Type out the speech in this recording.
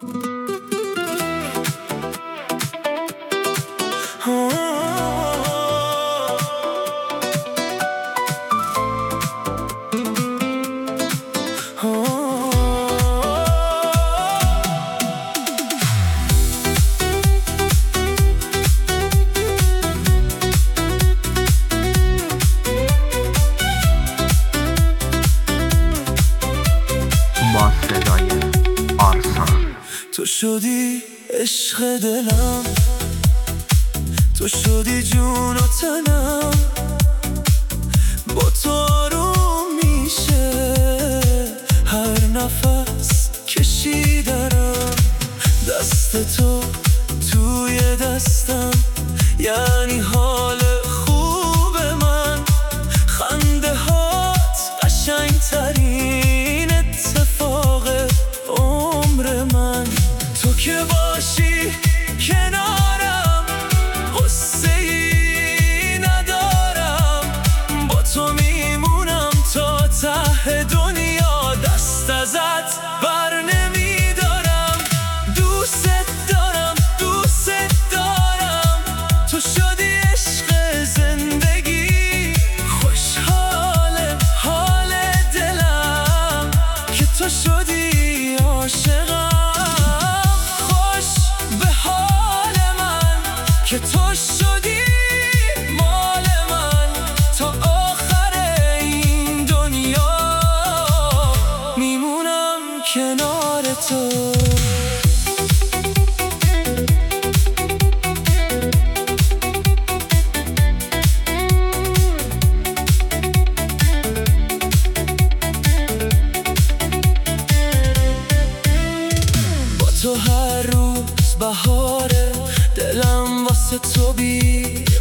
تو شدی عشق دلم، تو شدی جون و تنم، با تو آروم میشه هر نفس کشیدنم. دست تو توی دستم یعنی حال خوب من، خنده هات قشنگ ترین اتفاق عمر من. تو که باشی کنارم غصه ای ندارم، با تو میمونم تا ته دنیا، دست ازت بر نمیدارم. دوست دارم دوست دارم، تو شدی عشق زندگی، خوشحال حال دلم که تو شدی عاشقم. که تو شدی مال من تا آخر این دنیا، میمونم کنار تو. با تو هر روز بهاره، دلم واسه تو بی